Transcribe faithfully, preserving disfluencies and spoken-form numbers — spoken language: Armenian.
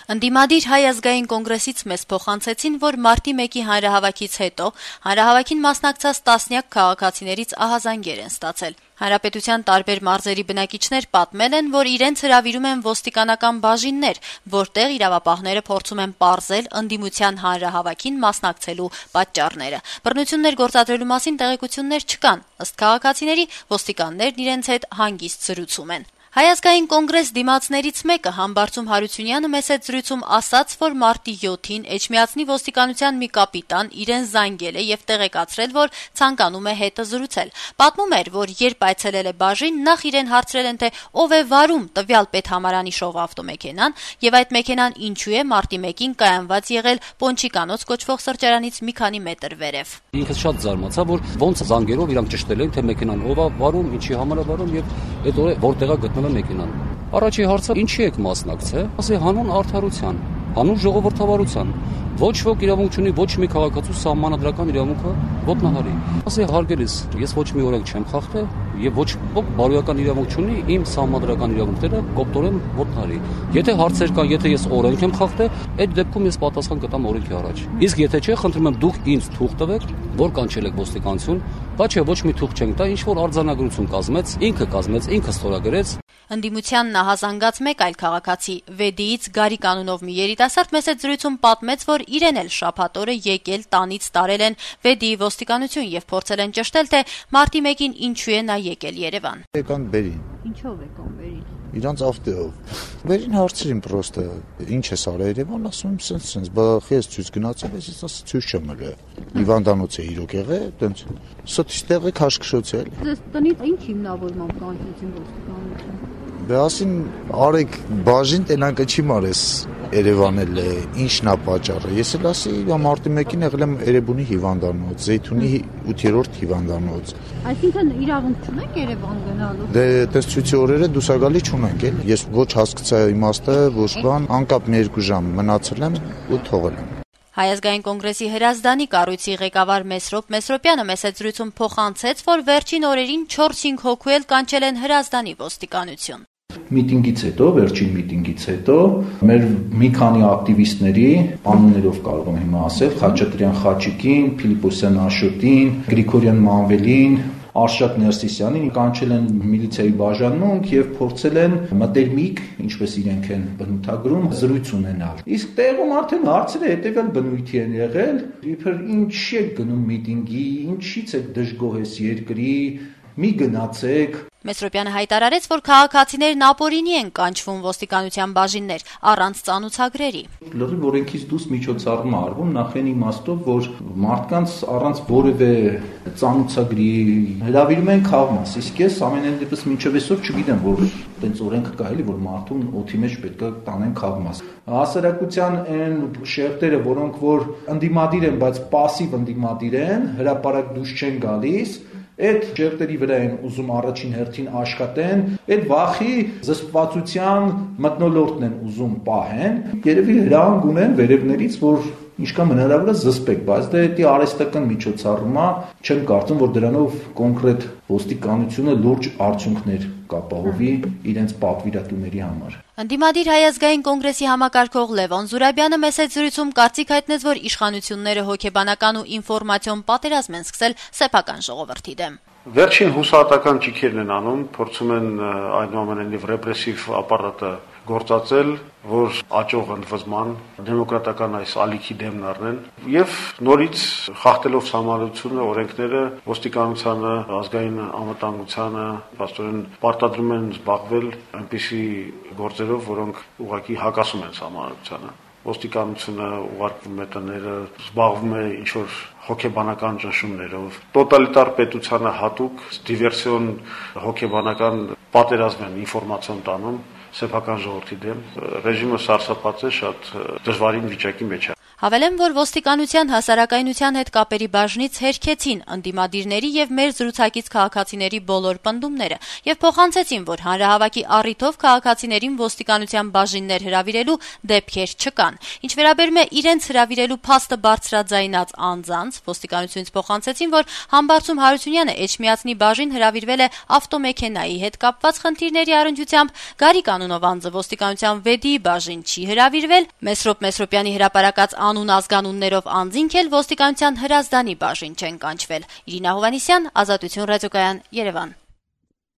Ընդդիմադիր Հայ ազգային կոնգրեսից մեզ փոխանցեցին, որ մարտի մեկի հանրահավաքից հետո հանրահավաքին մասնակցած տասնյակ քաղաքացիներից ահազանգեր են ստացել։ Հանրապետության տարբեր մարզերի բնակիչներ պատմել են, որ իրենց հրավիրում են ոստիկանական բաժիններ, որտեղ իրավապահները փորձում են պարզել ընդդիմության հանրահավաքին մասնակցելու պատճառները։ Բռնություններ գործադրելու մասին տեղեկություններ չկան։ Ըստ քաղաքացիների, ոստիկաններն իրենց հետ հանգիստ զրուցում են։ Հայ ազգային կոնգրես դիմացներից մեկը Համբարձում Հարությունյանը մեծ հետ զրույցում ասաց, որ մարտի յոթին Էջմիածնի ոստիկանության մի կապիտան իրեն զանգել է եւ տեղեկացրել, որ ցանկանում է հետը զրուցել։ Պատմում էր, որ երբ այցելել է բաժին, նախ իրեն հարցրել են, թե ով է վարում տվյալ պետհամարանիշով ավտոմեքենան եւ այդ մեքենան ինչու է մարտի մեկին կայանված եղել Պոնչիկանոց կոչվող սրճարանից մի քանի մետր վերև։ Ինքս շատ զարմացա, որ ոնց զանգերով իրանք ճշտել են, թե մեքենան ով է վարում, ինչի համար է վարում եւ հետո որտեղ է գտնվում մեքենան։ Առաջի հարցը ինչի եք մասնակցել, ասի հանուն արդարության, հանուն ժողովրդավարության։ Ոչ ոք իրավունք չունի ոչ մի քաղաքացու սահմանադրական իրավունքը ոտնահարի։ Ասի հարգելիս, ես ոչ մի օրենք չեմ խախտել եւ ոչ ոք բարոյական իրավունք չունի իմ սահմանադրական իրավունքները կոպտորեն ոտնահարի։ Եթե հարցեր կան, եթե ես օրենք եմ խախտել, այդ դեպքում ես պատասխան կտամ օրենքի առաջ։ Իսկ եթե չէ, խնդրում եմ դուք ինձ թուղթ տվեք, որ կանչել եք ոստիկանություն, բայց չէ ոչ մի թուղթ չենք տա, ինչ որ արձանագրություն կազմեց, ինքը կազմեց, ինքը ստորագրեց։ Ընդդիմության նահազանգած մեկ այլ քաղաքացի Վեդիից Գարիկ անունով մի երիտասարդ մեծ հետ զրույցում պատմեց, որ իրեն էլ շաբաթ օրը եկել տանից տարել են Վեդիի ոստիկանություն եւ փորձել են ճշտել, թե մարտի մեկին ինչու է նա եկել Երևան։ Եկան Բերին։ Ինչով եկան Բերին։ Իրանց ավտոյով։ Վերին հարցրին պրոստը, ինչ ես արել Երևան, ասում եմ, սենց սենց, բախ ես ցույց գնացել, ես ասա ցույց չեմ ելել։ Հիվանդանոց է իրոք եղել, տենց ստիստեղը քաշքշոցել։ Ձեզ տնից ինչ հիմնավորմամբ կանչեցին ոստիկանություն։ Դե ասին արեք բաժին տենանկը չի մարես Երևանել է, ինչն է պատճառը։ Ես էլ ասի, մարտի մեկին եղել եմ Էրեբունի հիվանդանոց, Զեյթունի ութերորդ հիվանդանոց։ Այսինքն իրավունք չունեք Երևան գնալու։ Դե այդպես ցույցի օրերը դուսագալի չունենք էլ։ Ես ոչ հասկացա իմաստը, ոչ բան, անկապ մի երկու ժամ մնացել եմ ու թողել եմ։ Հայ ազգային կոնգրեսի հրազդանի կառույցի ղեկավար Մեսրոպ Մեսրոպյանը մեծ հետ զրույցում փոխանցեց, որ վերջին օրերին չորս-հինգ հոգու էլ կանչել են հրազդանի ոստիկանություն։ Միտինգից հետո, վերջին միտինգից հետո մեր մի քանի ակտիվիստների անուններով կարող եմ հիմա ասել, Խաչատրյան Խաչիկին, Փիլիպոսյան Աշոտին, Գրիգորյան Մանվելին, Արշակ Ներսիսյանին կանչել են միլիցիայի բաժանմունք եւ փորձել են մտերմիկ, ինչպես իրենք են բնութագրում, զրույց ունենալ։ Իսկ տեղում արդեն հարցերը հետեւյալ բնույթի են եղել, իբր ինչի եք գնում միտինգի, ինչից եք դժգոհ ես երկրի, մի գնացեք։ Մեսրոպյանը հայտարարեց, որ քաղաքացիներն ապօրինի են կանչվում ոստիկանության բաժիններ առանց ծանուցագրերի։ Լրիվ օրենքից դուրս միջոցառում է արվում նախ այն իմաստով, որ մարդկանց առանց որևէ ծանուցագրի հրավիրում են քաղմաս, իսկ ես ամենայն դեպս մինչև այսօր չգիտեմ, որ այդպես օրենքը կա էլի, որ մարդուն օդի մեջ պետք է տանեն քաղմաս։ Հասարակության այն շերտերը, որոնք որ ընդդիմադիր են, բայց пассив ընդդիմադիր են, հրապարակ դուրս չեն գալիս, այդ շերտերի վրա են ուզում առաջին հերթին աշխատեն, այդ վախի զսպվածության մթնոլորտն են ուզում պահեն, երևի հրահանգ ունեն վերևներից, որ ինչքան հնարավոր է զսպեք, բայց դա էդի արհեստական միջոցառում է, չեմ կարծում, որ դրանով կոնկրետ ոստիկանությունը լուրջ արդյունքներ կապահովի իրենց պատվիրատուների համար։ Ընդդիմադիր Հայ ազգային կոնգրեսի համակարգող Լևոն Զուրաբյանը մեծ հետ զրույցում կարծիք հայտնեց, որ իշխանությունները հոգեբանական ու ինֆորմացիոն պատերազմ են սկսել սեփական ժողովրդի դեմ։ Վերջին հուսահատական ճիքերն են անում, փորձում են այնուամենայնիվ ռեպրեսիվ ապարատը գործածել, որ աճող ընդվզման դեմոկրատական այս ալիքի դեմն առնեն եւ նորից խախտելով սահմանությունը, օրենքները, ոստիկանությանը, ազգային անվտանգությանը, փաստորեն պարտադրում են զբաղվել այնպիսի գործերով, որոնք ուղղակի հակասում են սահմանությանը։ Ոստիկանությունը ուղարկվում է տները, զբաղվում է ինչ-որ հոգեբանական ճնշումներով, տոտալիտար պետությանը հատուկ դիվերսիոն հոգեբանական պատերազմ են ինֆորմացիոն տանում սեփական ժողովրդի դեմ, ռեժիմը սարսափած է, շատ դժվարին վիճակի մեջ է։ Հավելեմ, որ ոստիկանության հասարակայնության հետ կապերի բաժնից հերքեցին ընդդիմադիրների եւ մեր զրուցակից քաղաքացիների բոլոր պնդումները եւ փոխանցեցին, որ հանրահավաքի առիթով քաղաքացիներին ոստիկանության բաժիններ հրավիրելու դեպքեր չկան։ Ինչ վերաբերում է իրենց հրավիրելու փաստը բարձրաձայնած անձանց, ոստիկանությունից փոխանցեցին, որ Համբարձում Հարությունյանը Էջմիածնի բաժին հրավիրվել է ավտոմեքենայի հետ կապված խնդիրների առնչությամբ, Գարիկ անունով անձը ոստիկանության վեդի բաժին չի հրավիրվել, Մեսրոպ Մեսրոպյանի հրապարակած անուն ազգանուններով անձինք էլ ոստիկանության հրազդանի բաժին չեն կանչվել։ Իրինա Հովհաննիսյան, Ազատություն ռադիոկայան, Երևան։